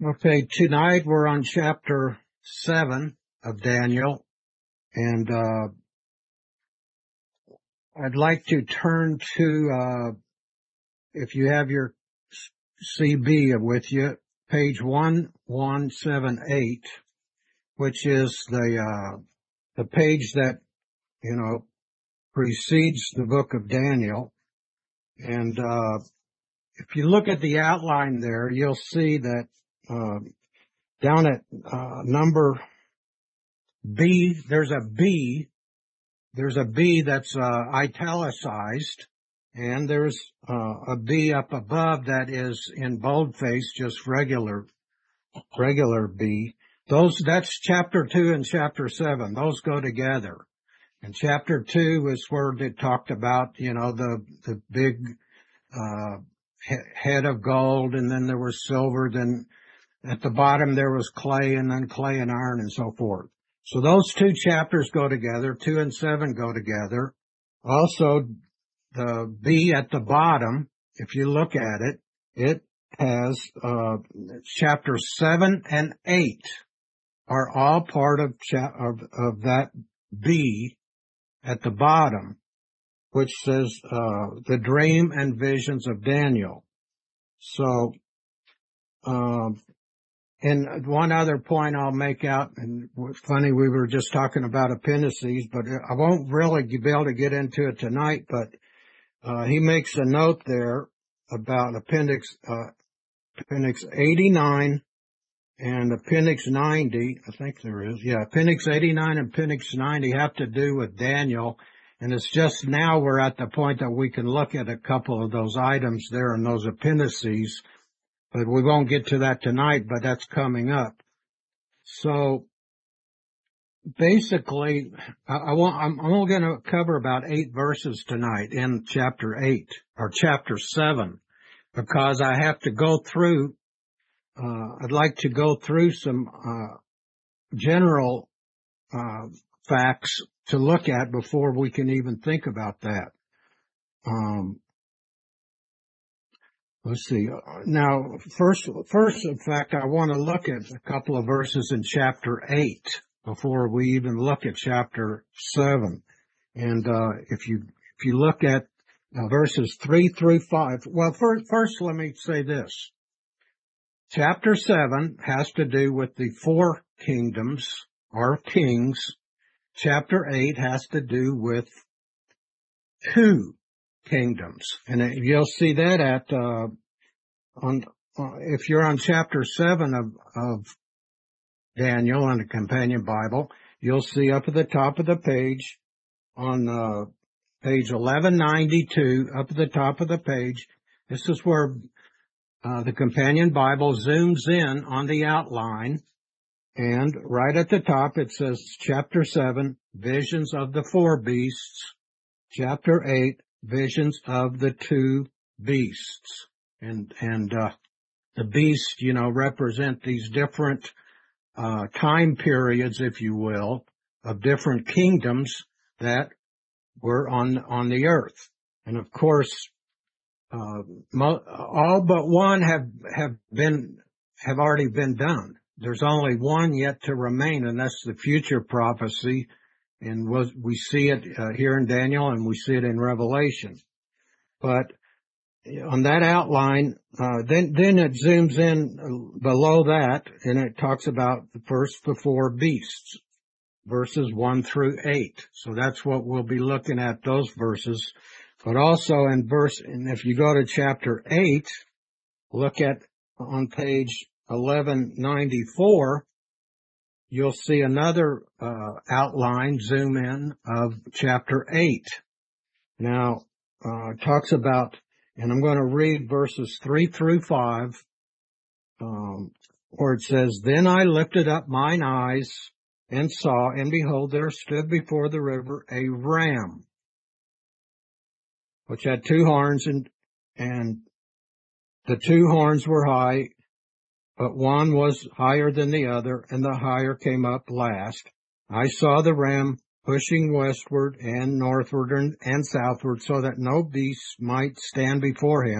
Okay, tonight we're on chapter 7 of Daniel, and I'd like to turn to, if you have your CB with you, page 1178, which is the page that, precedes the book of Daniel. And if you look at the outline there, you'll see that down at number B, there's a B that's italicized, and there's a B up above that is in boldface, just regular B. That's chapter 2 and chapter 7. Those go together. And chapter 2 is where they talked about, the big head of gold, and then there was silver, then at the bottom there was clay, and then clay and iron, and so forth. So those two chapters go together, 2 and 7 go together. Also, the B at the bottom, if you look at it, it has chapter 7 and 8 are all part of that B at the bottom, which says the dream and visions of Daniel. So, and one other point I'll make out, and funny, we were just talking about appendices, but I won't really be able to get into it tonight, but he makes a note there about appendix 89 and appendix 90, I think there is. Yeah, appendix 89 and appendix 90 have to do with Daniel, and it's just now we're at the point that we can look at a couple of those items there in those appendices. But we won't get to that tonight, but that's coming up. So basically, I'm only going to cover about 8 verses tonight in chapter 8 or chapter 7, because I have to go through, I'd like to go through some, general, facts to look at before we can even think about that. Let's see. Now, first, in fact, I want to look at a couple of verses in chapter 8 before we even look at chapter 7. And if you look at verses 3 through 5, well, first let me say this. Chapter 7 has to do with the 4 kingdoms or kings. Chapter 8 has to do with 2 kingdoms. And you'll see that at, if you're on chapter 7 of Daniel on the Companion Bible, you'll see up at the top of the page on, page 1192, up at the top of the page, this is where, the Companion Bible zooms in on the outline, and right at the top it says chapter 7, visions of the 4 beasts, chapter 8, visions of the 2 beasts. And the beasts, represent these different, time periods, if you will, of different kingdoms that were on the earth. And of course, all but one have already been done. There's only one yet to remain, and that's the future prophecy. And we see it here in Daniel, and we see it in Revelation. But on that outline, then it zooms in below that, and it talks about the 4 beasts, verses 1 through 8. So that's what we'll be looking at, those verses. But also and if you go to chapter 8, look at on page 1194, you'll see another outline, zoom in, of chapter 8. Now, it talks about, and I'm going to read verses 3 through 5, where it says, Then I lifted up mine eyes and saw, and behold, there stood before the river a ram, which had 2 horns, and the 2 horns were high, but one was higher than the other, and the higher came up last. I saw the ram pushing westward and northward and southward, so that no beast might stand before him.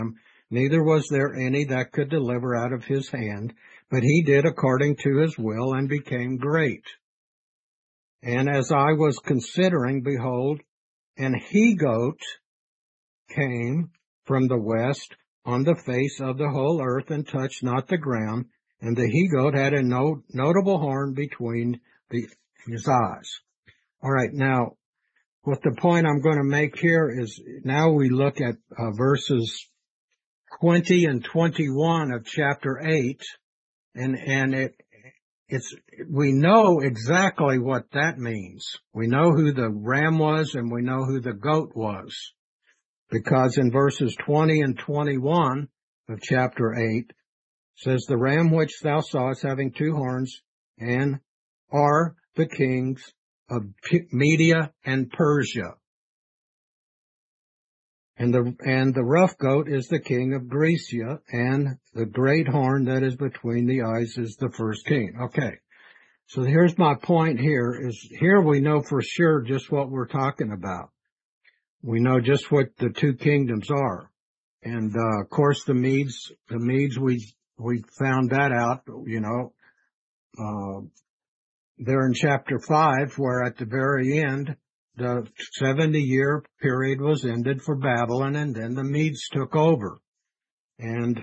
neither was there any that could deliver out of his hand, but he did according to his will and became great. And as I was considering, behold, an he-goat came from the west on the face of the whole earth and touched not the ground, and the he-goat had a notable horn between his eyes. All right, now, what the point I'm going to make here is now we look at verses 20 and 21 of chapter 8, and we know exactly what that means. We know who the ram was and we know who the goat was. Because in verses 20 and 21 of chapter 8 says, the ram which thou sawest having two horns and are the kings of Media and Persia. And the rough goat is the king of Grecia, and the great horn that is between the eyes is the first king. Okay. So here's my point here is here we know for sure just what we're talking about. We know just what the two kingdoms are. And, of course, the Medes, we found that out, there in chapter 5, where at the very end, the 70-year period was ended for Babylon, and then the Medes took over. And,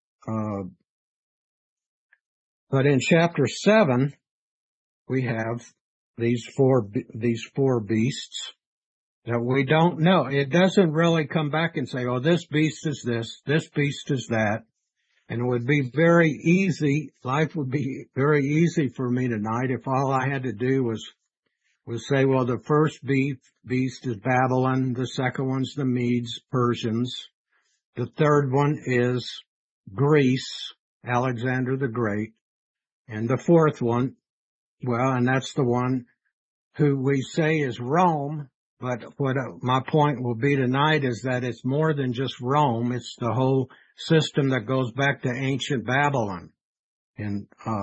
but in chapter 7, we have these four beasts that we don't know. It doesn't really come back and say, oh, this beast is this beast is that. And it would be very easy, life would be very easy for me tonight if all I had to do was say, well, the first beast is Babylon, the second one's the Medes, Persians, the third one is Greece, Alexander the Great, and the fourth one, well, and that's the one who we say is Rome, but what my point will be tonight is that it's more than just Rome, it's the whole system that goes back to ancient Babylon. And,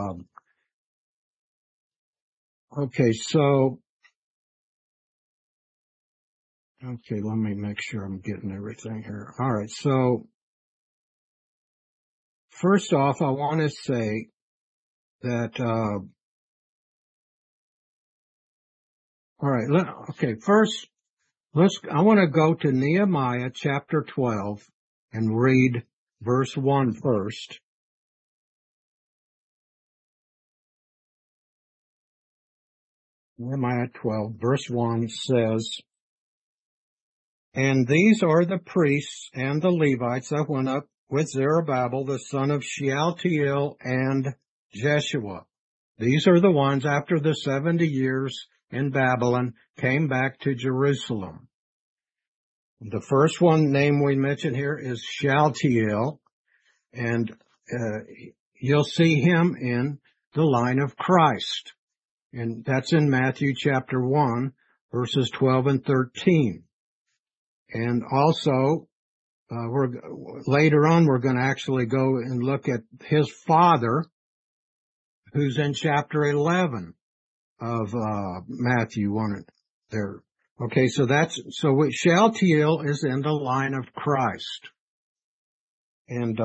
okay, let me make sure I'm getting everything here. All right, so first off, I want to say that, all right, first, I want to go to Nehemiah chapter 12 and read verse 1 first. Nehemiah 12, verse 1 says, and these are the priests and the Levites that went up with Zerubbabel, the son of Shealtiel, and Jeshua. These are the ones after the 70 years in Babylon came back to Jerusalem. The first one name we mention here is Shealtiel, and you'll see him in the line of Christ. And that's in Matthew chapter 1, verses 12 and 13. And also, later on, we're going to actually go and look at his father, who's in chapter 11 of Matthew 1 there. Okay, so Shealtiel is in the line of Christ. And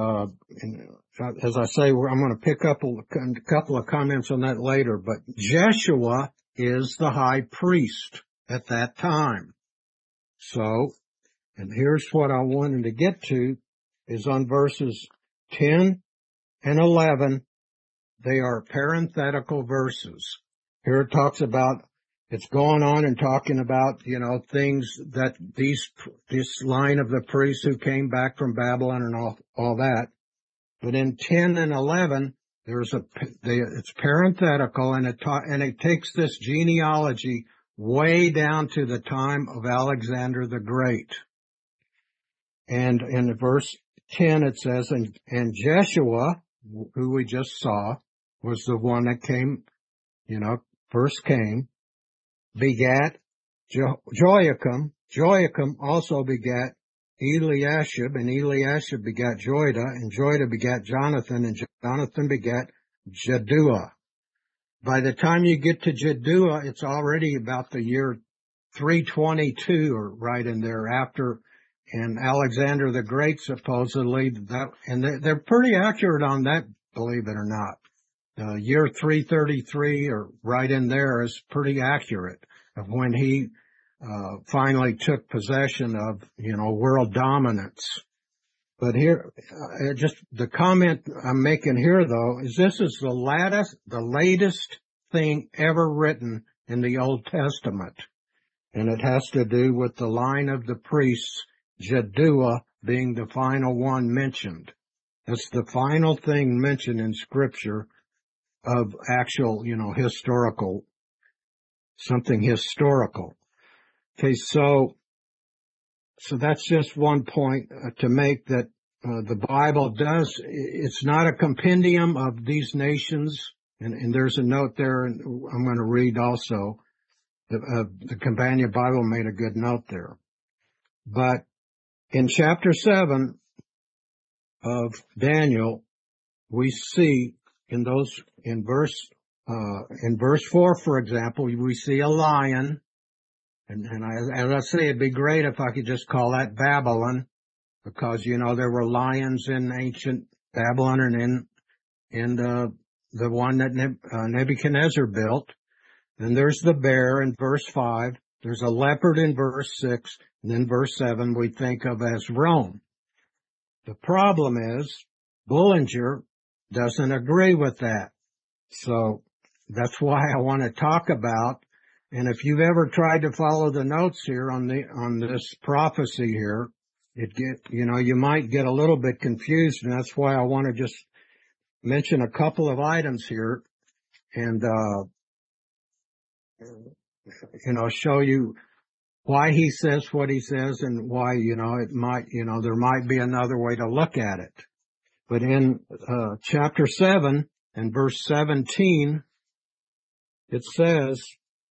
as I say, I'm going to pick up a couple of comments on that later, but Jeshua is the high priest at that time. So, and here's what I wanted to get to is on verses 10 and 11, they are parenthetical verses. Here it talks about, it's going on and talking about, things that this line of the priests who came back from Babylon and all that. But in 10 and 11, it's parenthetical and it takes this genealogy way down to the time of Alexander the Great. And in verse 10 it says, and Jeshua, who we just saw, was the one that came, first came, begat Joachim. Joachim also begat Eliashib, and Eliashib begat Joiada, and Joiada begat Jonathan, and Jonathan begat Jaddua. By the time you get to Jaddua, it's already about the year 322, or right in there, after and Alexander the Great supposedly and they're pretty accurate on that, believe it or not. Year 333 or right in there is pretty accurate of when he finally took possession of, world dominance. But here, just the comment I'm making here though, is this is the latest thing ever written in the Old Testament. And it has to do with the line of the priests, Jaddua being the final one mentioned. That's the final thing mentioned in Scripture of actual, historical, something historical. Okay, so that's just one point to make, that the Bible it's not a compendium of these nations, and there's a note there, and I'm going to read also. The Companion Bible made a good note there. But in chapter 7 of Daniel, we see in verse 4, for example, we see a lion. And as I say, it'd be great if I could just call that Babylon, because, there were lions in ancient Babylon and in the one that Nebuchadnezzar built. Then there's the bear in verse 5. There's a leopard in verse 6. And then verse 7 we think of as Rome. The problem is Bullinger doesn't agree with that. So that's why I want to talk about, and if you've ever tried to follow the notes here on this prophecy here, you might get a little bit confused, and that's why I want to just mention a couple of items here and show you why he says what he says and why, it might, there might be another way to look at it. But in chapter 7 and verse 17, it says,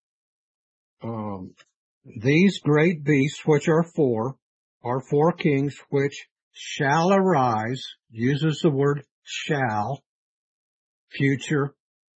these great beasts, which are four kings, which shall arise, uses the word shall, future,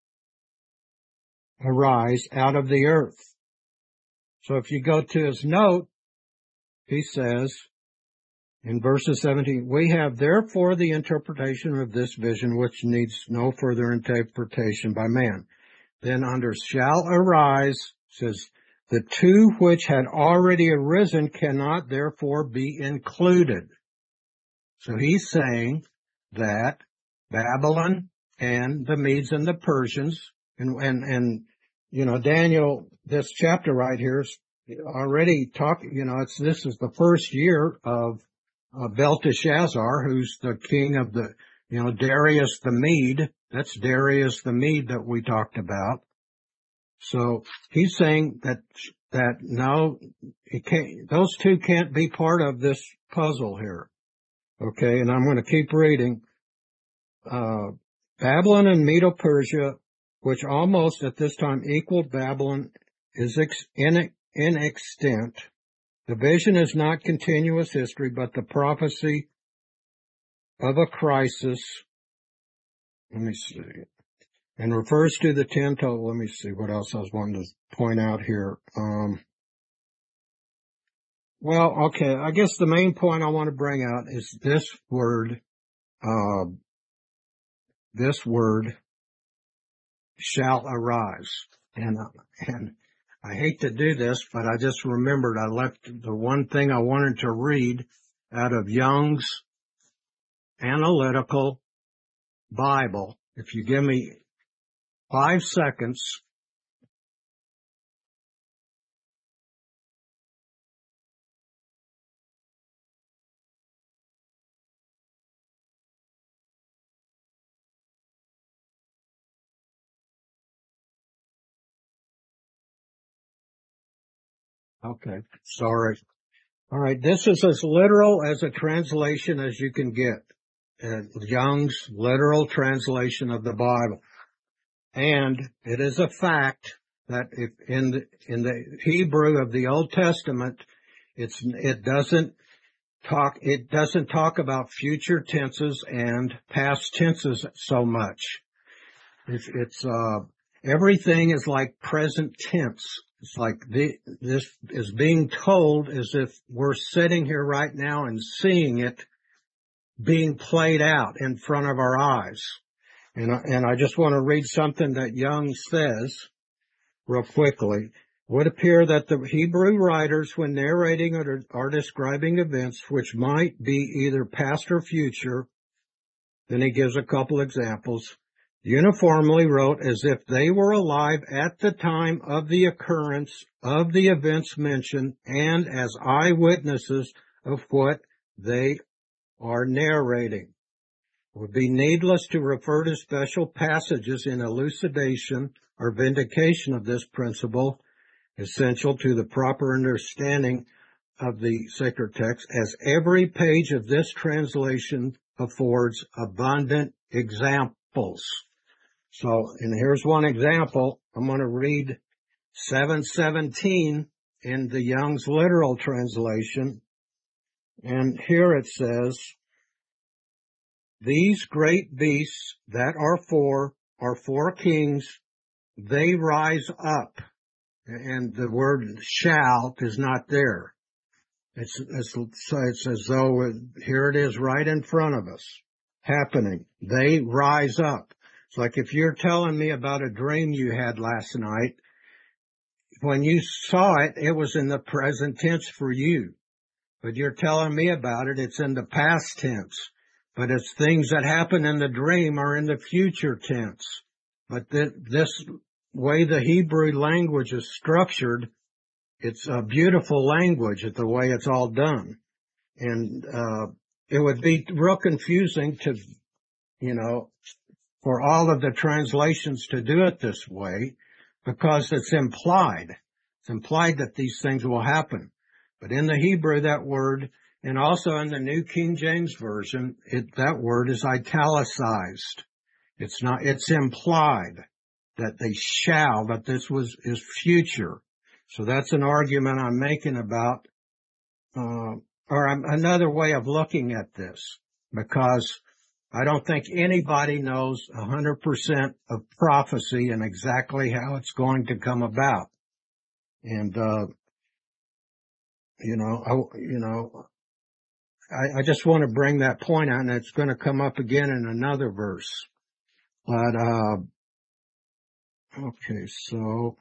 arise out of the earth. So if you go to his note, he says in verses 17, we have therefore the interpretation of this vision, which needs no further interpretation by man. Then under shall arise, says, the two which had already arisen cannot therefore be included. So he's saying that Babylon and the Medes and the Persians, and Daniel, this chapter right here is already talking, this is the first year of Belteshazzar, who's the king of the, Darius the Mede. That's Darius the Mede that we talked about. So he's saying that no, those two can't be part of this puzzle here. Okay, and I'm going to keep reading. Babylon and Medo-Persia, which almost at this time equaled Babylon, is in extent. The vision is not continuous history, but the prophecy of a crisis. Let me see. And refers to the 10 total. Let me see what else I was wanting to point out here. Well, okay, I guess the main point I want to bring out is this word shall arise. And I hate to do this, but I just remembered I left the one thing I wanted to read out of Young's Analytical Bible. If you give me 5 seconds. Okay, sorry. All right, this is as literal as a translation as you can get. Young's literal translation of the Bible. And it is a fact that if in the Hebrew of the Old Testament, it doesn't talk about future tenses and past tenses so much. Everything is like present tense. It's like this is being told as if we're sitting here right now and seeing it being played out in front of our eyes. And I just want to read something that Young says real quickly. It would appear that the Hebrew writers, when narrating or are describing events which might be either past or future, then he gives a couple examples, uniformly wrote as if they were alive at the time of the occurrence of the events mentioned and as eyewitnesses of what they are narrating. It would be needless to refer to special passages in elucidation or vindication of this principle, essential to the proper understanding of the sacred text, as every page of this translation affords abundant examples. So, and here's one example. I'm going to read 7:17 in the Young's literal translation. And here it says, these great beasts that are four kings, they rise up. And the word shall is not there. It's as though here it is right in front of us, happening. They rise up. It's like if you're telling me about a dream you had last night, when you saw it, it was in the present tense for you. But you're telling me about it, it's in the past tense. But it's things that happen in the dream are in the future tense. But this way the Hebrew language is structured, it's a beautiful language, the way it's all done. And it would be real confusing to, for all of the translations to do it this way, because it's implied. It's implied that these things will happen. But in the Hebrew, that word, and also in the New King James Version, that word is italicized. It's implied that they shall, but this is future. So that's an argument I'm making about, another way of looking at this, because I don't think anybody knows 100% of prophecy and exactly how it's going to come about. And, I just want to bring that point out, and it's going to come up again in another verse. But, okay, so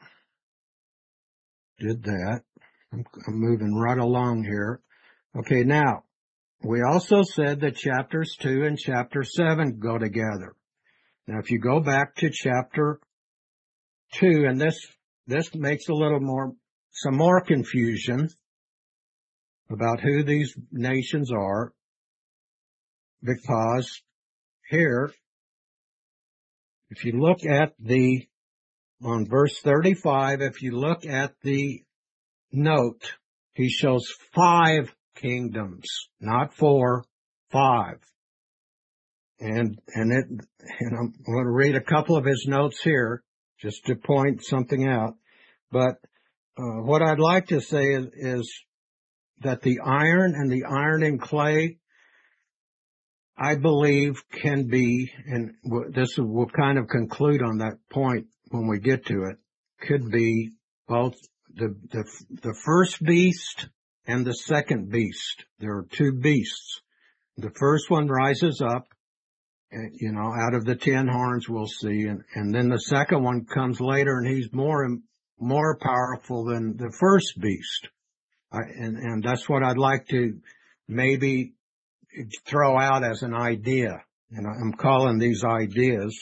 did that. I'm moving right along here. Okay, now, we also said that chapters 2 and chapter 7 go together. Now, if you go back to chapter 2, and this makes some more confusion about who these nations are, because here, if you look at on verse 35, if you look at the note, he shows 5 kingdoms, not 4, 5. And I'm going to read a couple of his notes here just to point something out. But what I'd like to say is that the iron and the ironing clay, I believe, can be, and we'll kind of conclude on that point when we get to it, could be both the first beast and the second beast. There are 2 beasts. The first one rises up, out of the 10 horns we'll see, and then the second one comes later, and he's more powerful than the first beast. And that's what I'd like to maybe throw out as an idea. And I'm calling these ideas.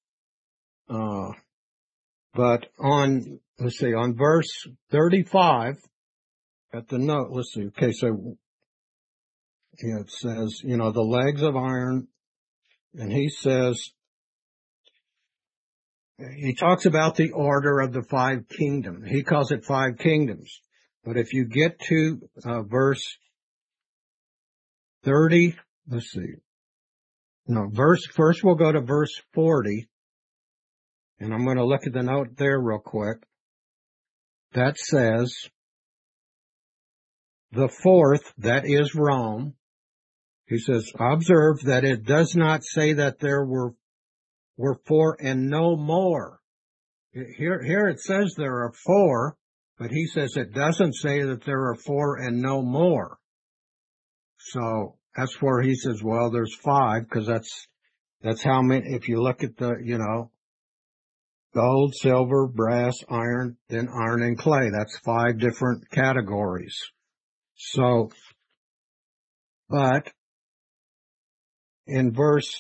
But on verse 35, at the note, let's see. Okay, so it says, the legs of iron, and he talks about the order of the 5 kingdoms. He calls it 5 kingdoms. But if you get to verse 30, let's see. No, first we'll go to verse 40, and I'm going to look at the note there real quick. That says, the 4th, that is Rome. He says, observe that it does not say that there were 4 and no more. Here it says there are 4, but he says it doesn't say that there are 4 and no more. So that's where he says, well, there's 5, because that's how many, if you look at the, gold, silver, brass, iron, then iron and clay. That's 5 different categories. So, but in verse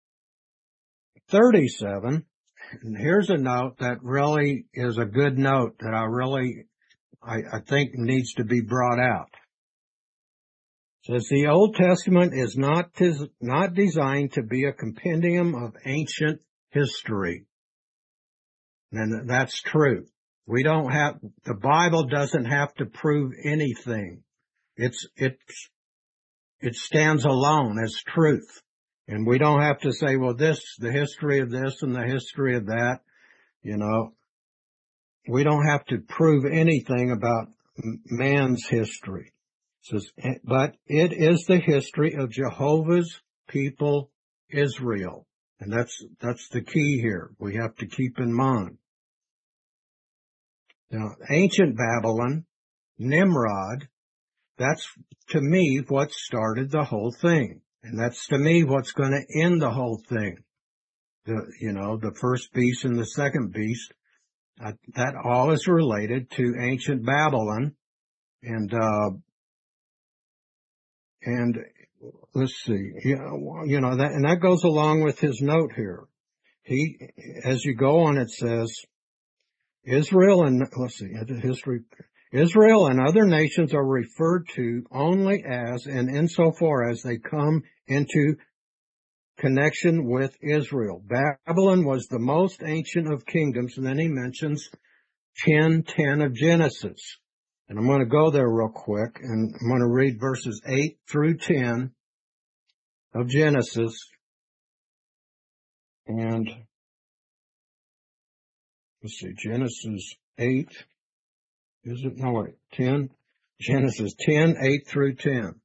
37, and here's a note that really is a good note that I think needs to be brought out. It says the Old Testament is not designed to be a compendium of ancient history. And that's true. The Bible doesn't have to prove anything. It stands alone as truth. And we don't have to say, well, the history of this and the history of that, we don't have to prove anything about man's history. It says, but it is the history of Jehovah's people, Israel. And that's the key here. We have to keep in mind. Now, ancient Babylon, Nimrod, that's to me what started the whole thing. And that's to me what's going to end the whole thing. The first beast and the second beast, that all is related to ancient Babylon. And let's see, and that goes along with his note here. As you go on, it says, Israel and other nations are referred to only as and insofar as they come into connection with Israel. Babylon was the most ancient of kingdoms, and then he mentions 10:10 of Genesis. And I'm going to go there real quick, and I'm going to read verses 8 through 10 of Genesis. And let's see, Genesis 8. Is it? No, wait, 10. Genesis 10, 8 through 10.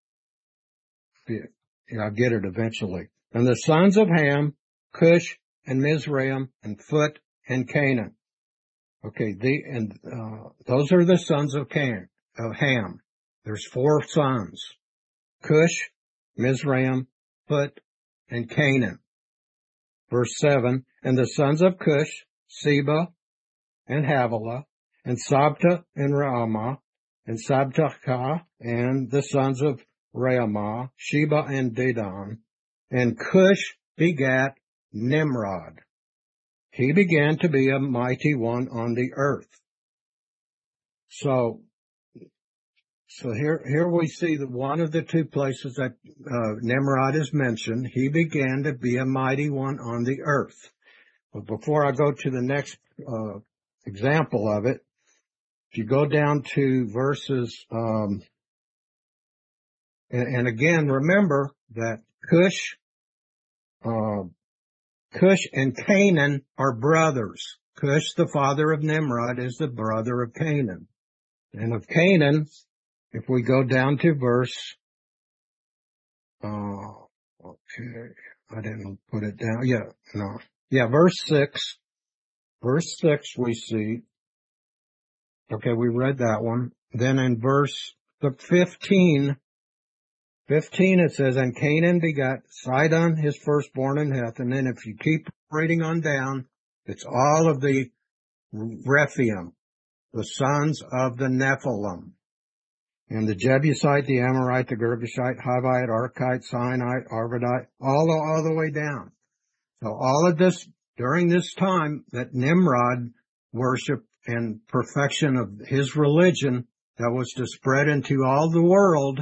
Yeah, I'll get it eventually. And the sons of Ham, Cush and Mizraim and Phut and Canaan. Okay, those are the sons of Ham. There's 4 sons. Cush, Mizraim, Phut, and Canaan. Verse 7, and the sons of Cush, Seba and Havilah, and Sabta and Raamah, and Sabtachah, and the sons of Raamah, Sheba and Dedan. And Cush begat Nimrod. He began to be a mighty one on the earth. So here we see that one of the 2 places that Nimrod is mentioned, he began to be a mighty one on the earth. But before I go to the next example of it, if you go down to verses, and again, remember that Cush and Canaan are brothers. Cush, the father of Nimrod, is the brother of Canaan. And of Canaan, if we go down to verse, okay, I didn't put it down. Verse 6. Verse 6 we see, okay, we read that one. Then in verse 15 it says, and Canaan begot Sidon, his firstborn, and Heth. And then if you keep reading on down, it's all of the Rephaim, the sons of the Nephilim. And the Jebusite, the Amorite, the Girgashite, Hivite, Archite, Sinite, Arvadite, all the way down. So all of this, during this time that Nimrod worshiped and perfection of his religion that was to spread into all the world,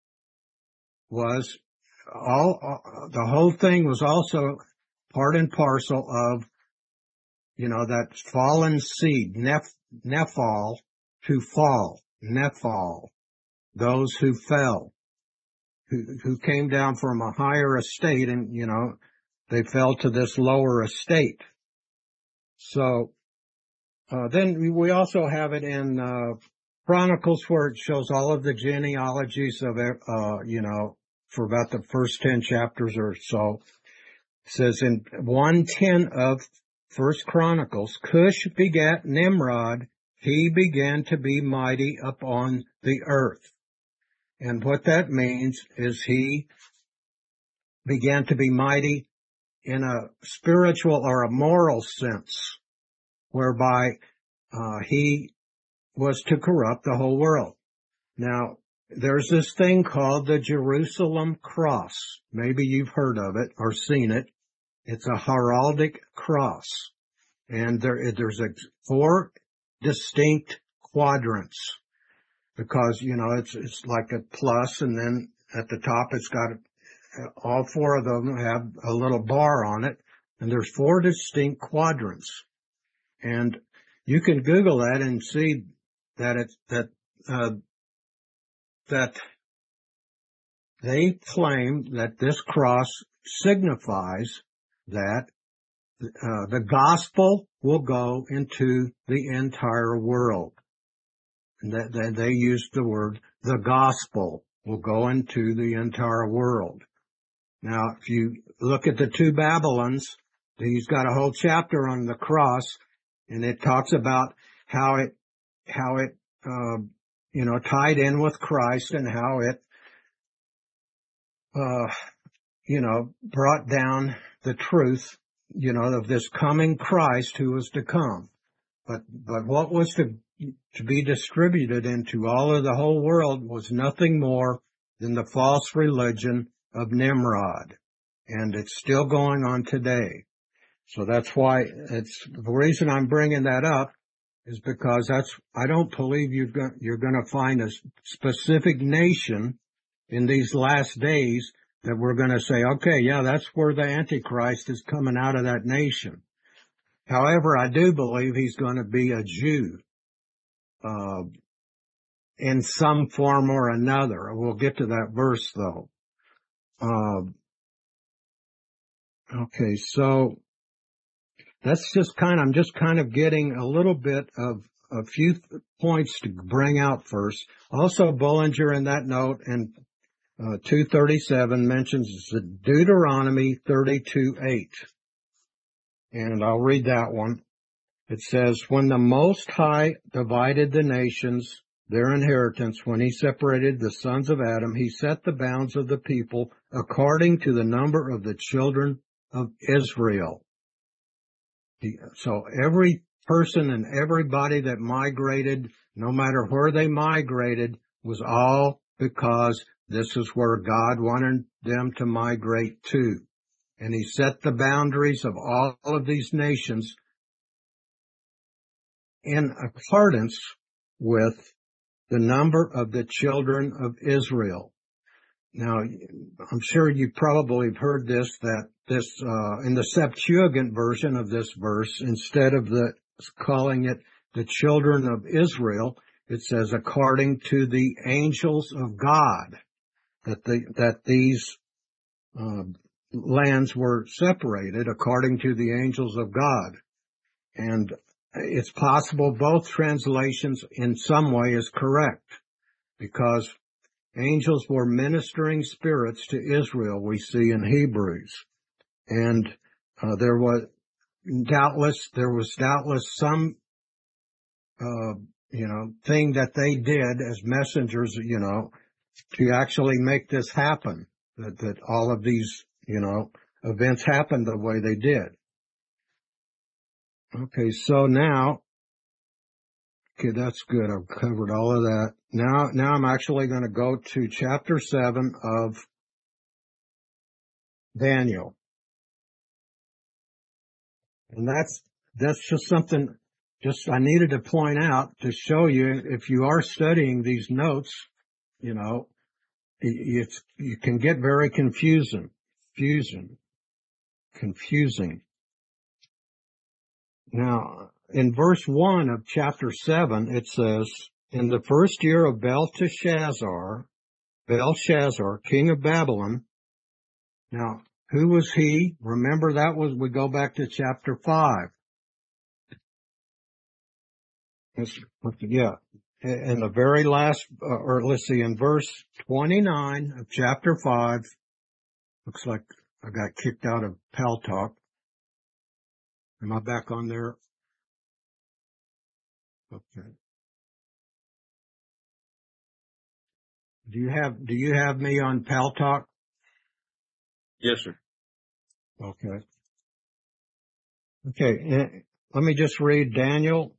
the whole thing was also part and parcel of, that fallen seed, Nephal, to fall, Nephal, those who fell, who came down from a higher estate and, they fell to this lower estate. So, then we also have it in, Chronicles where it shows all of the genealogies of, for about the first 10 chapters or so. It says in 1:10 of First Chronicles, Cush begat Nimrod, he began to be mighty upon the earth. And what that means is he began to be mighty in a spiritual or a moral sense, whereby he was to corrupt the whole world. Now, there's this thing called the Jerusalem cross. Maybe you've heard of it or seen it. It's a heraldic cross. And there's 4 distinct quadrants, because, it's like a plus, and then at the top it's got all 4 of them have a little bar on it, and there's 4 distinct quadrants. And you can Google that and see that that they claim that this cross signifies that the gospel will go into the entire world. And that they used the word, the gospel will go into the entire world. Now, if you look at the 2 Babylons, he's got a whole chapter on the cross, and it talks about how it tied in with Christ, and how it, brought down the truth, of this coming Christ who was to come. But what was to be distributed into all of the whole world was nothing more than the false religion of Nimrod. And it's still going on today. So that's why the reason I'm bringing that up is because I don't believe you're going to find a specific nation in these last days that we're going to say, okay, yeah, that's where the Antichrist is coming out of that nation. However, I do believe he's going to be a Jew, in some form or another. We'll get to that verse though. Okay, so that's I'm just kind of getting a little bit of a few points to bring out first. Also, Bullinger in that note in 237 mentions Deuteronomy 32:8. And I'll read that one. It says, when the Most High divided the nations, their inheritance, when he separated the sons of Adam, he set the bounds of the people according to the number of the children of Israel. So every person and everybody that migrated, no matter where they migrated, was all because this is where God wanted them to migrate to. And he set the boundaries of all of these nations in accordance with the number of the children of Israel. Now, I'm sure you probably have heard this, that in the Septuagint version of this verse, instead of calling it the children of Israel, it says according to the angels of God, that these lands were separated according to the angels of God. And it's possible both translations in some way is correct, because angels were ministering spirits to Israel, we see in Hebrews. And there was doubtless some thing that they did as messengers, to actually make this happen, that all of these, events happened the way they did. Okay, so now, that's good. I've covered all of that. Now I'm actually going to go to chapter 7 of Daniel. And that's just something I needed to point out to show you, if you are studying these notes, you can get very confusing. Now, in verse 1 of chapter 7, it says, in the first year of Belshazzar, king of Babylon. Now, who was he? Remember, we go back to chapter 5. Yeah. In the very last, in verse 29 of chapter 5, looks like I got kicked out of Pal Talk. Am I back on there? Okay. Do you have me on Pal Talk? Yes, sir. Okay. Okay. Let me just read Daniel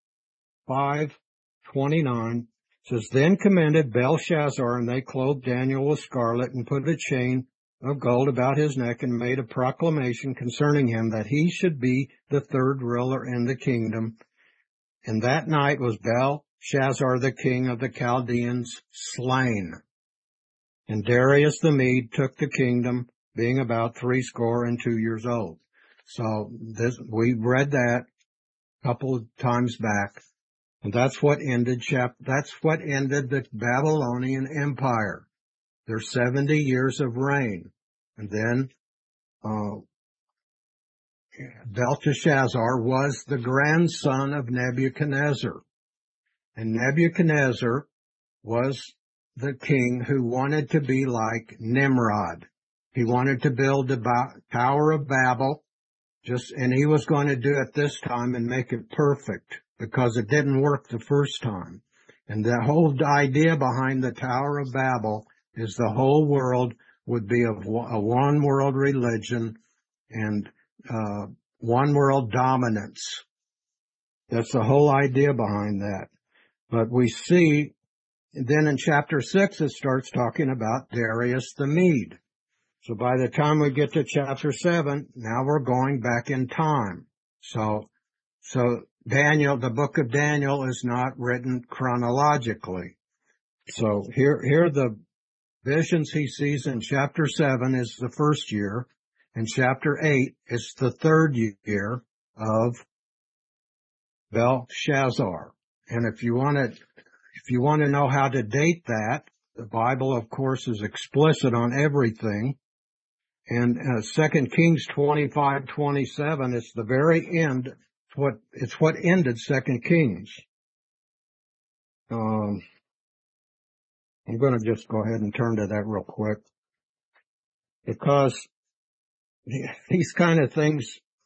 5:29. Says, then commanded Belshazzar, and they clothed Daniel with scarlet and put a chain of gold about his neck and made a proclamation concerning him that he should be the third ruler in the kingdom. And that night was Belshazzar, the king of the Chaldeans, slain. And Darius the Mede took the kingdom, being about 62 years old. So we read that a couple of times back. And that's what ended the Babylonian Empire. Their 70 years of reign. And then, Belteshazzar was the grandson of Nebuchadnezzar. And Nebuchadnezzar was the king who wanted to be like Nimrod. He wanted to build the Tower of Babel, and he was going to do it this time and make it perfect, because it didn't work the first time. And the whole idea behind the Tower of Babel is the whole world would be a one world religion and one world dominance. That's the whole idea behind that. But we see then in chapter 6 it starts talking about Darius the Mede. So by the time we get to chapter 7, now we're going back in time. So Daniel, the book of Daniel is not written chronologically. So here the visions he sees in chapter 7 is the first year, and chapter 8 is the third year of Belshazzar. And if you want to know how to date that, the Bible, of course, is explicit on everything. And 2 Kings 25:27, it's the very end. It's what ended 2 Kings. I'm going to just go ahead and turn to that real quick, because these kind of things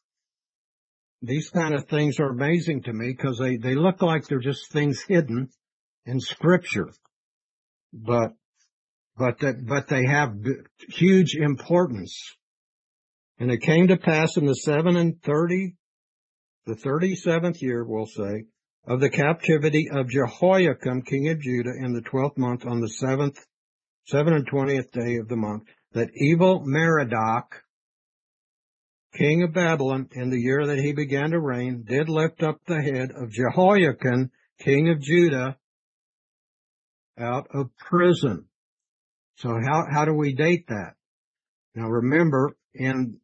are amazing to me, because they look like they're just things hidden in Scripture, but they have huge importance. And it came to pass in the 37th year, we'll say, of the captivity of Jehoiakim, king of Judah, in the 12th month, on the 27th day of the month, that Evil-Merodach, king of Babylon, in the year that he began to reign, did lift up the head of Jehoiakim, king of Judah, out of prison. So how do we date that? Now remember, in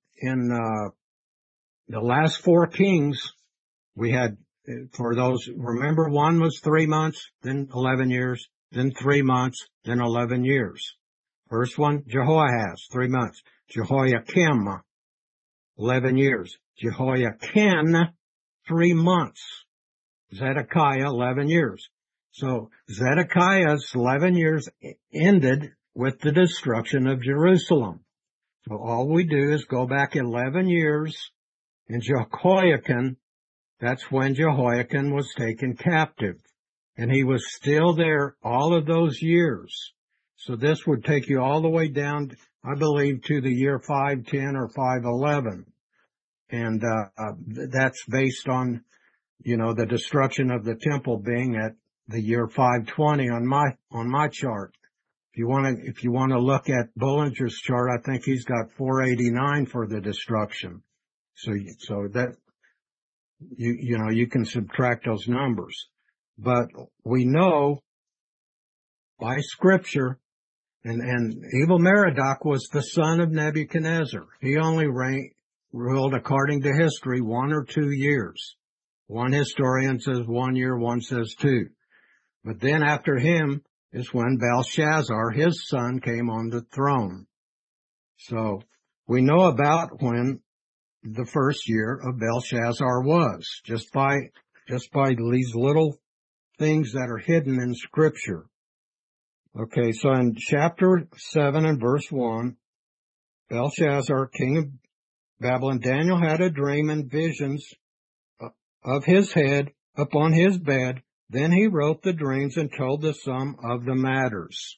the last 4 kings, we had, for those, remember, one was 3 months, then 11 years, then 3 months, then 11 years. First one, Jehoahaz, 3 months. Jehoiakim, 11 years. Jehoiakim, 3 months. Zedekiah, 11 years. So Zedekiah's 11 years ended with the destruction of Jerusalem. So all we do is go back 11 years, and Jehoiakim, that's when Jehoiakim was taken captive. And he was still there all of those years. So this would take you all the way down, I believe, to the year 510 or 511. And that's based on, the destruction of the temple being at the year 520 on my chart. If you want to look at Bullinger's chart, I think he's got 489 for the destruction. So that, you can subtract those numbers. But we know by Scripture, and Evil-Merodach was the son of Nebuchadnezzar. He only ruled, according to history, 1 or 2 years. One historian says 1 year, one says 2. But then after him is when Belshazzar, his son, came on the throne. So we know about when the first year of Belshazzar was, just by these little things that are hidden in Scripture. Okay, so in chapter 7 and verse 1, Belshazzar, king of Babylon, Daniel had a dream and visions of his head upon his bed. Then he wrote the dreams and told the sum of the matters.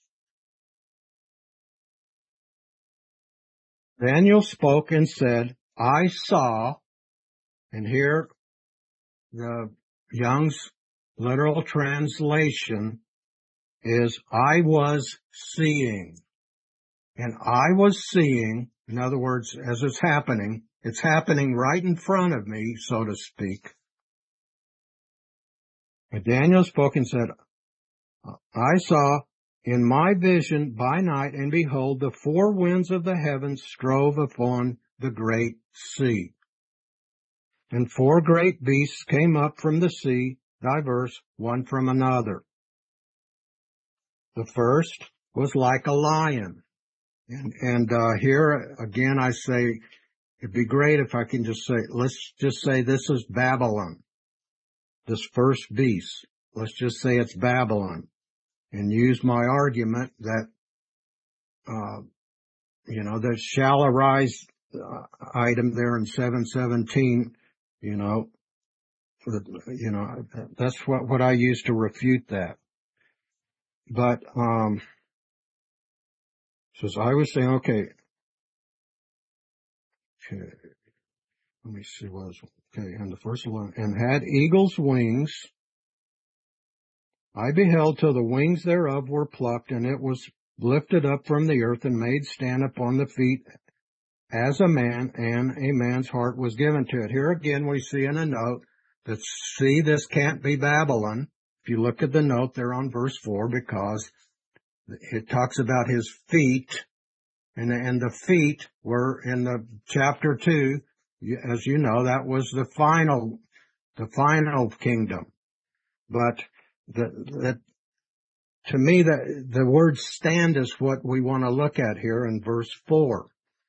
Daniel spoke and said, I saw, and here the Young's literal translation is, I was seeing. And I was seeing, in other words, as it's happening right in front of me, so to speak. But Daniel spoke and said, I saw in my vision by night, and behold, the four winds of the heavens strove upon the great sea. And four great beasts came up from the sea, diverse one from another. The first was like a lion. And here again I say, it'd be great if I can just say, let's just say this is Babylon. This first beast. Let's just say it's Babylon. And use my argument that, the shall arise item there in 717, that's what I use to refute that. But, says I was saying, okay, let me see what was, okay, and the first one, and had eagle's wings. I beheld till the wings thereof were plucked, and it was lifted up from the earth and made stand upon the feet as a man, and a man's heart was given to it. Here again we see in a note that, see, this can't be Babylon. If you look at the note there on verse 4, because it talks about his feet, and the feet were in the chapter 2, as you know, that was the final kingdom. But to me, the word stand is what we want to look at here in verse 4.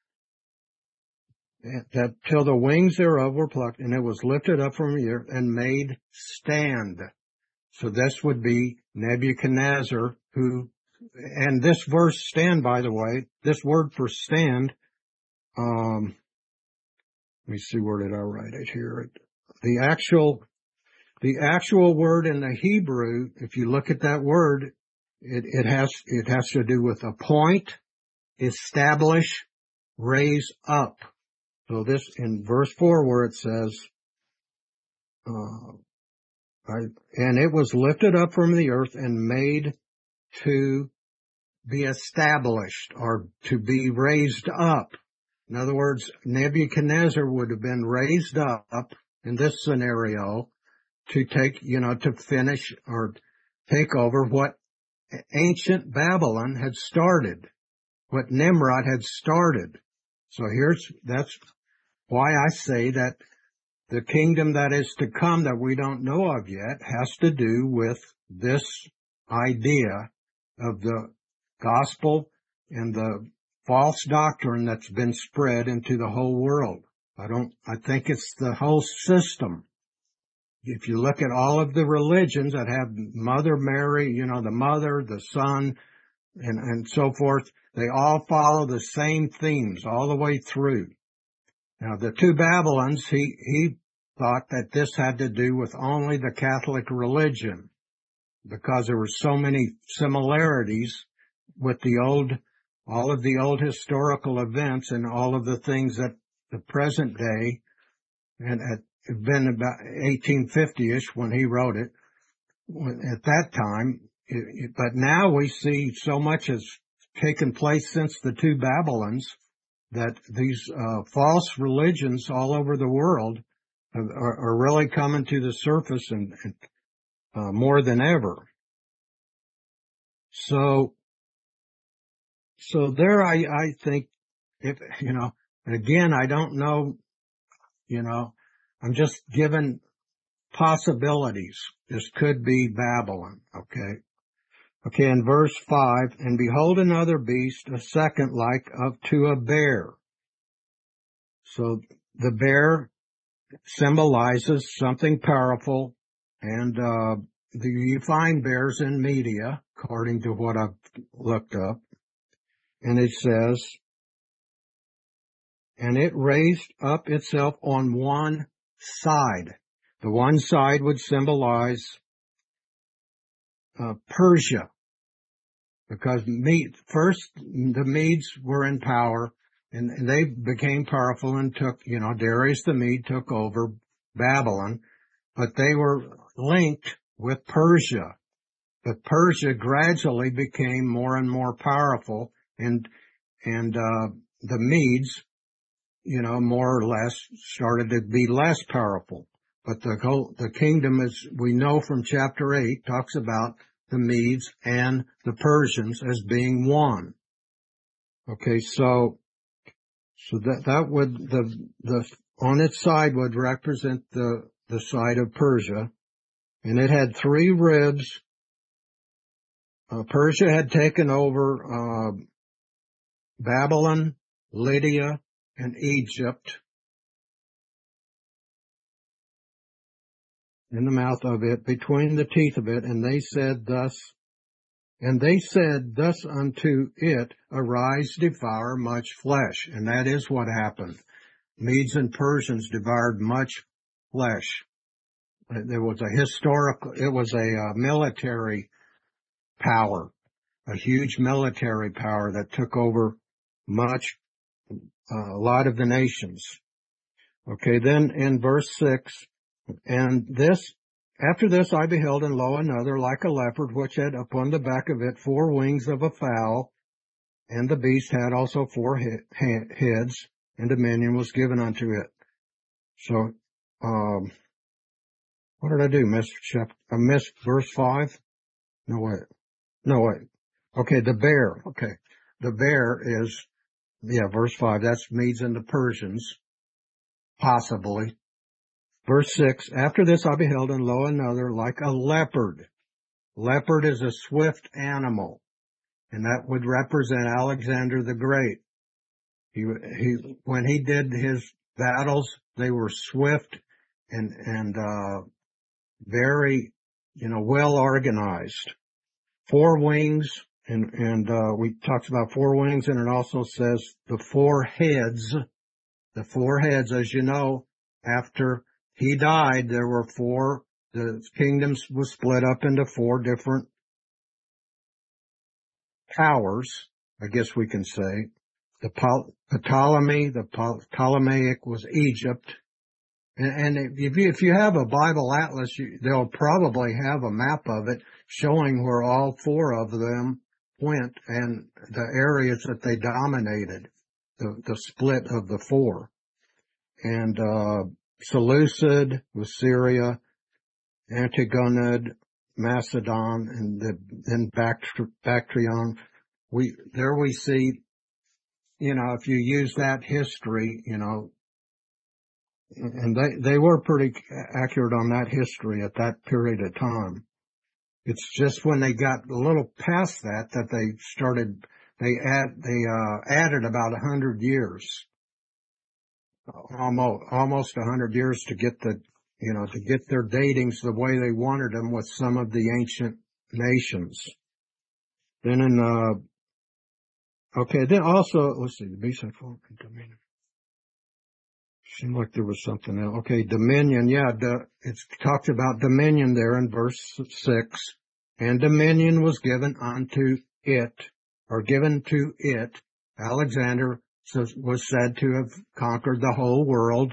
That till the wings thereof were plucked, and it was lifted up from the earth and made stand. So this would be Nebuchadnezzar, and this verse stand, by the way, this word for stand, let me see, where did I write it here? The actual word in the Hebrew, if you look at that word, it has to do with appoint, establish, raise up. So this in verse 4 where it says, and it was lifted up from the earth and made to be established, or to be raised up. In other words, Nebuchadnezzar would have been raised up in this scenario to to finish or take over what ancient Babylon had started, what Nimrod had started. So that's why I say that the kingdom that is to come that we don't know of yet has to do with this idea of the gospel and the false doctrine that's been spread into the whole world. I think it's the whole system. If you look at all of the religions that have Mother Mary, the mother, the son, and so forth, they all follow the same themes all the way through. Now, the two Babylons, he thought that this had to do with only the Catholic religion, because there were so many similarities with all of the old historical events and all of the things that the present day, and it had been about 1850-ish when he wrote it, at that time, but now we see so much has taken place since the two Babylons that these false religions all over the world are really coming to the surface and more than ever. So there I think, if, again, I don't know, I'm just given possibilities. This could be Babylon, okay? Okay, in verse 5, and behold another beast, a second like to a bear. So the bear symbolizes something powerful, and you find bears in media, according to what I've looked up. And it says, and it raised up itself on one side. The one side would symbolize Persia, because first the Medes were in power, and they became powerful and took, Darius the Mede took over Babylon, but they were linked with Persia. But Persia gradually became more and more powerful, and the Medes, more or less started to be less powerful. But the kingdom, as we know from chapter 8, talks about the Medes and the Persians as being one. Okay, so that would, on its side would represent the side of Persia, and it had 3 ribs. Persia had taken over Babylon, Lydia, and Egypt. In the mouth of it, between the teeth of it, and they said thus unto it, arise, devour much flesh. And that is what happened. Medes and Persians devoured much flesh. It was a military power, a huge military power that took over a lot of the nations. Okay, then in verse 6, after this I beheld, and lo, another like a leopard, which had upon the back of it 4 wings of a fowl, and the beast had also 4 heads, and dominion was given unto it. So, what did I do, Mr. Shep? I missed verse 5? No, wait. Okay, the bear. Okay. The bear is, verse 5. That's Medes and the Persians, possibly. Verse 6, after this I beheld, and lo, another like a leopard. Leopard is a swift animal, and that would represent Alexander the Great. When he did his battles, they were swift and very, well organized. 4 wings, and we talked about 4 wings, and it also says the 4 heads. The 4 heads, as you know, after he died, there were 4, the kingdoms was split up into 4 different powers, I guess we can say. The Ptolemaic was Egypt. And if you have a Bible atlas, they'll probably have a map of it showing where all 4 of them went and the areas that they dominated, the split of the 4. And, Seleucid was Syria, Antigonid, Macedon, and then Bactrian. We see, if you use that history, and they were pretty accurate on that history at that period of time. It's just when they got a little past that they added about 100 years. Almost 100 years to get to get their datings the way they wanted them with some of the ancient nations. Then then also, let's see, the beast had fallen in dominion. Seemed like there was something else. Okay, dominion, it's talked about dominion there in verse 6. And dominion was given unto it, or given to it. Alexander was said to have conquered the whole world.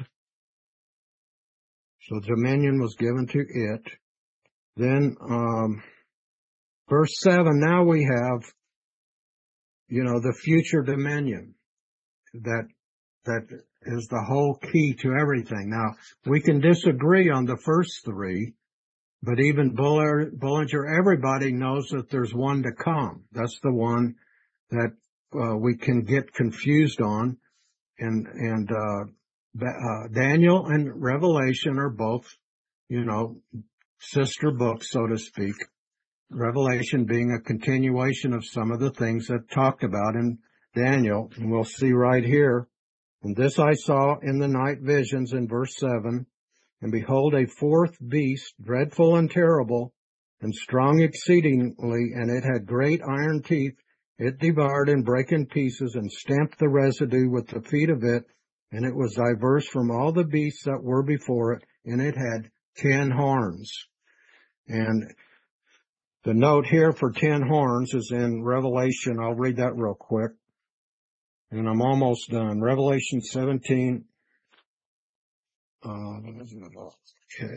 So dominion was given to it. Then, verse 7, now we have, the future dominion. That is the whole key to everything. Now, we can disagree on the first 3, but even Bullinger, everybody knows that there's one to come. That's the one that we can get confused on, and Daniel and Revelation are both, sister books, so to speak. Revelation being a continuation of some of the things that talked about in Daniel, and we'll see right here. And this I saw in the night visions in verse 7, and behold, a 4th beast, dreadful and terrible, and strong exceedingly, and it had great iron teeth. It devoured and brake in pieces, and stamped the residue with the feet of it, and it was diverse from all the beasts that were before it, and it had 10 horns. And the note here for 10 horns is in Revelation. I'll read that real quick. And I'm almost done. Revelation 17. Okay.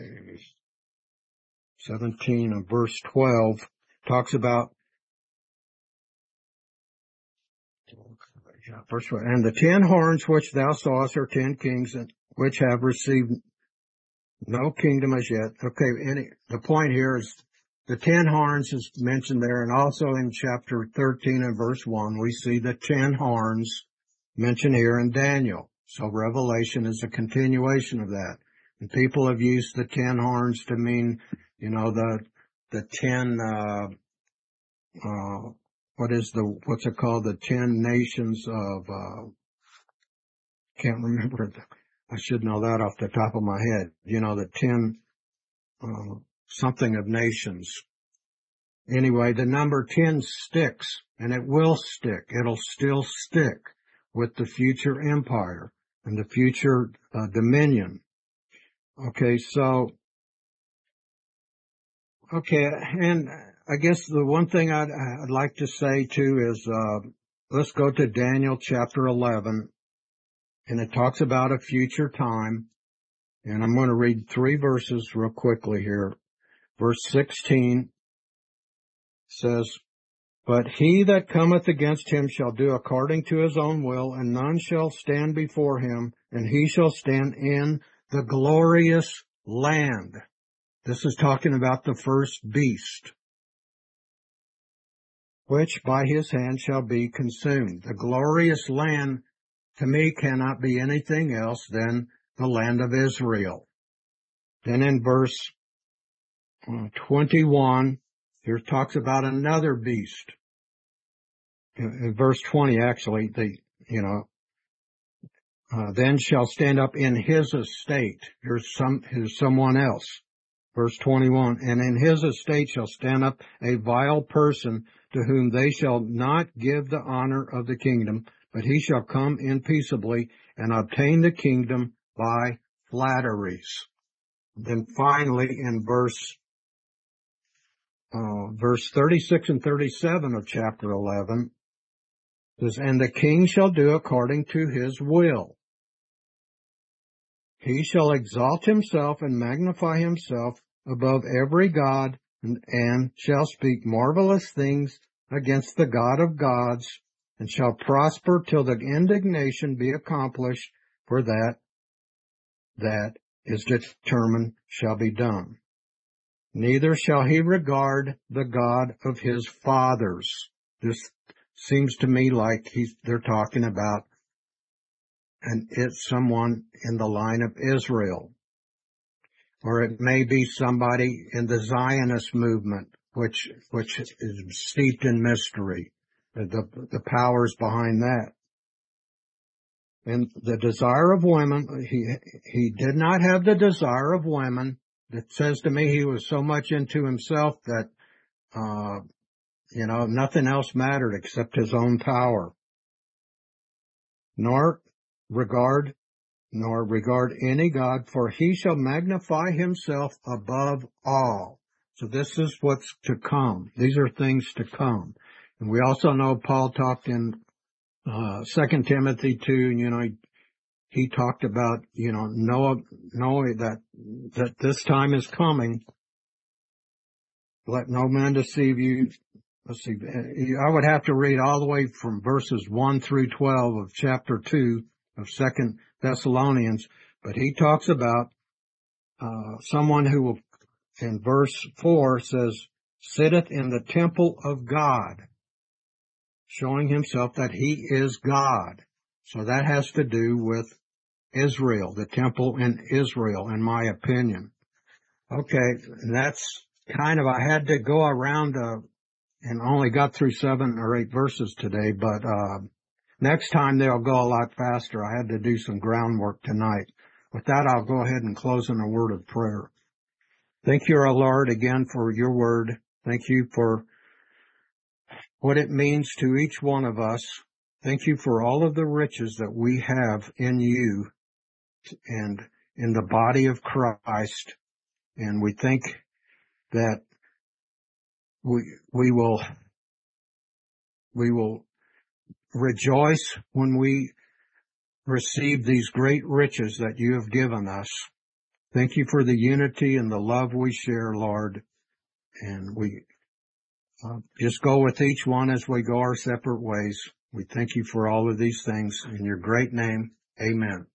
17 and verse 12 talks about, verse 12, and the 10 horns which thou sawest are 10 kings which have received no kingdom as yet. Okay, the point here is the 10 horns is mentioned there, and also in chapter 13 and verse 1, we see the 10 horns mentioned here in Daniel. So Revelation is a continuation of that. And people have used the 10 horns to mean, the 10, what's it called? The 10 nations of, can't remember. I should know that off the top of my head. The 10, something of nations. Anyway, the number 10 sticks, and it will stick. It'll still stick with the future empire and the future dominion. Okay, and I guess the one thing I'd like to say too is, let's go to Daniel chapter 11, and it talks about a future time, and I'm going to read 3 verses real quickly here. Verse 16 says, but he that cometh against him shall do according to his own will, and none shall stand before him, and he shall stand in the glorious land. This is talking about the first beast, which by his hand shall be consumed. The glorious land, to me, cannot be anything else than the land of Israel. Then in verse 21, here talks about another beast. In verse 20, actually, then shall stand up in his estate. Here's someone else. Verse 21, and in his estate shall stand up a vile person, to whom they shall not give the honor of the kingdom, but he shall come in peaceably and obtain the kingdom by flatteries. Then finally in verse 36 and 37 of chapter 11, says, and the king shall do according to his will. He shall exalt himself and magnify himself above every god, and shall speak marvelous things against the God of gods, and shall prosper till the indignation be accomplished, for that is determined shall be done. Neither shall he regard the God of his fathers. This seems to me like they're talking about, and it's someone in the line of Israel. Or it may be somebody in the Zionist movement, which is steeped in mystery, the powers behind that. And the desire of women, he did not have the desire of women. It says to me he was so much into himself that, nothing else mattered except his own power. Nor regard any God, for he shall magnify himself above all. So this is what's to come. These are things to come. And we also know Paul talked in 2 Timothy 2, he talked about, knowing that this time is coming. Let no man deceive you. Let's see, I would have to read all the way from verses 1 through 12 of chapter 2 of 2 Thessalonians, but he talks about someone who will, in verse 4 says, sitteth in the temple of God, showing himself that he is God. So that has to do with Israel, the temple in Israel, in my opinion. Okay, and that's I had to go around and only got through 7 or 8 verses today, but next time they'll go a lot faster. I had to do some groundwork tonight. With that, I'll go ahead and close in a word of prayer. Thank you, our Lord, again for your word. Thank you for what it means to each one of us. Thank you for all of the riches that we have in you and in the body of Christ. And we think that we will rejoice when we receive these great riches that you have given us. Thank you for the unity and the love we share, Lord. And we just go with each one as we go our separate ways. We thank you for all of these things in your great name. Amen.